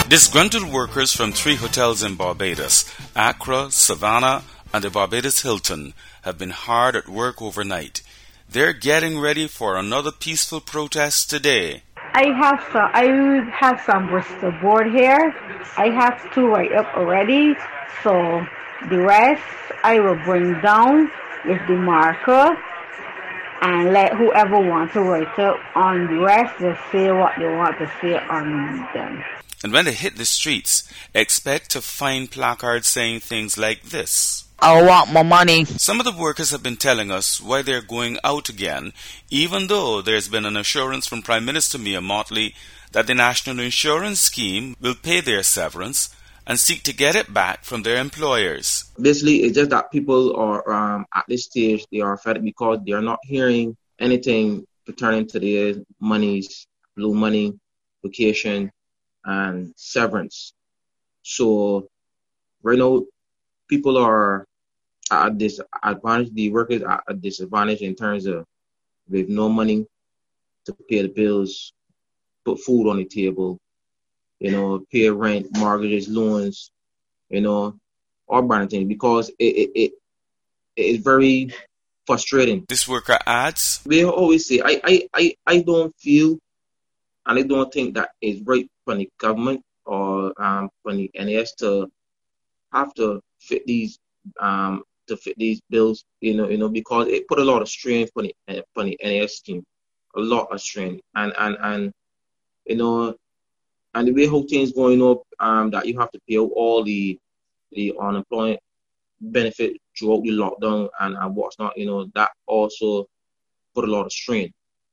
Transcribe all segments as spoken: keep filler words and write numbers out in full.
Disgruntled workers from three hotels in Barbados, Accra, Savannah, and the Barbados Hilton, have been hard at work overnight. They're getting ready for another peaceful protest today. I have some, I have some Bristol board here. I have two right up already. So the rest I will bring down with the marker and let whoever wants to write up on the rest just say what they want to say on them. And when they hit the streets, expect to find placards saying things like this. I want my money. Some of the workers have been telling us why they're going out again, even though there's been an assurance from Prime Minister Mia Mottley that the National Insurance Scheme will pay their severance and seek to get it back from their employers. Basically, it's just that people are, um, at this stage, they are fed because they are not hearing anything pertaining to their monies, blue money, vacation, and severance. So, right now, people are at a disadvantage, the workers are at a disadvantage in terms of with no money to pay the bills, put food on the table, you know, pay rent, mortgages, loans, you know, all kind of things, because it, it, it, it is very frustrating. This worker adds, we always say, I, I, I, I don't feel and I don't think that it's right for the government or um, for the N A S to have to fit these um, to fit these bills, you know, you know, because it put a lot of strain for the for the N A S scheme, a lot of strain, and and and you know, and the way how things going up, um, that you have to pay out all the the unemployment benefit throughout the lockdown and, and what's not, you know, that also put a lot of strain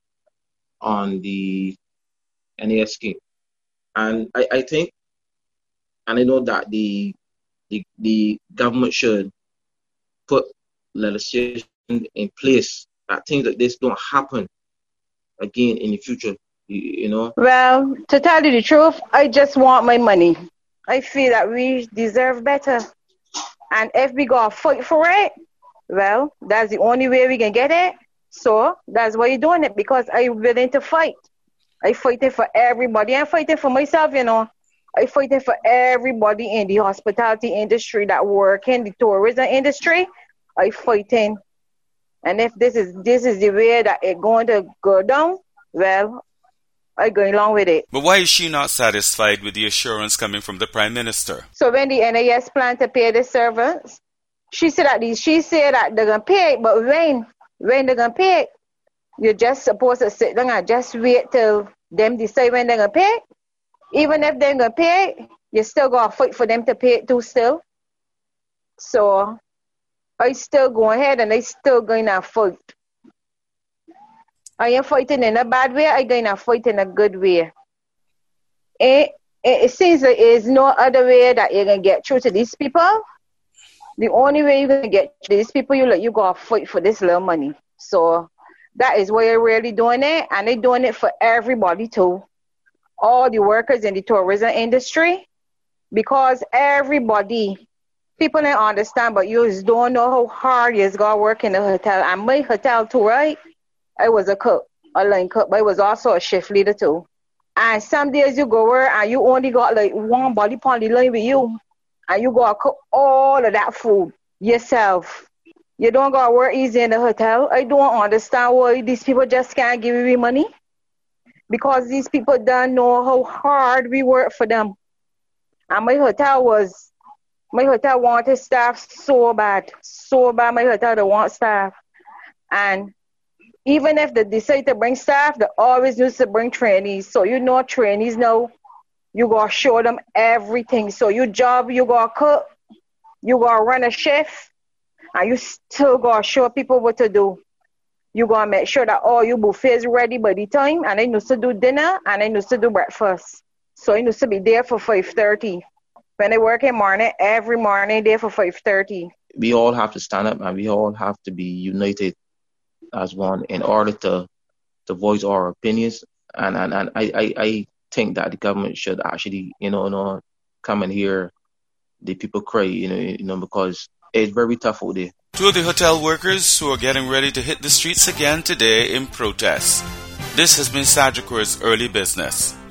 on the N A S scheme, and I, I think, and I know that the The, the government should put legislation in place that things like this don't happen again in the future, you, you know? Well, to tell you the truth, I just want my money. I feel that we deserve better. And if we go fight for it, well, that's the only way we can get it. So that's why you're doing it, because I'm willing to fight. I fighting for everybody. I'm fighting for myself, you know. I fighting for everybody in the hospitality industry that work in the tourism industry. I fighting, and if this is this is the way that it's going to go down, well, I go along with it. But why is she not satisfied with the assurance coming from the Prime Minister? So when the N A S plan to pay the servants, she said that the, she said that they're gonna pay it, but when when they're gonna pay it, you're just supposed to sit down and just wait till them decide when they're gonna pay it. Even if they're going to pay it, you still got to fight for them to pay it too still. So I still go ahead and I still going to fight. I am fighting in a bad way. I'm going to fight in a good way. It, it, it seems like there's no other way that you're going to get through to these people. The only way you're going to get to these people, you, like, you got to fight for this little money. So that is why I'm really doing it. And I'm doing it for everybody too. All the workers in the tourism industry, because everybody, people don't understand, but you just don't know how hard you got to work in the hotel. And my hotel too, right? I was a cook, a line cook, but I was also a shift leader too. And some days you go work and you only got like one body on the line with you, and you got to cook all of that food yourself. You don't got to work easy in the hotel. I don't understand why these people just can't give me money. Because these people don't know how hard we work for them. And my hotel was, my hotel wanted staff so bad. So bad, my hotel, they want staff. And even if they decide to bring staff, they always used to bring trainees. So you know trainees now, you got to show them everything. So your job, you got to cook, you got to run a shift, and you still got to show people what to do. You got to make sure that all your buffets ready by the time, and I used to do dinner, and I used to do breakfast. So I used to be there for five thirty. When I work in morning, every morning there for five thirty. We all have to stand up, and we all have to be united as one in order to to voice our opinions. And and, and I, I, I think that the government should actually, you know, you know, come and hear the people cry, you know, you know, because it's very tough out there. Two of the hotel workers who are getting ready to hit the streets again today in protest. This has been Sagicor's Early Business.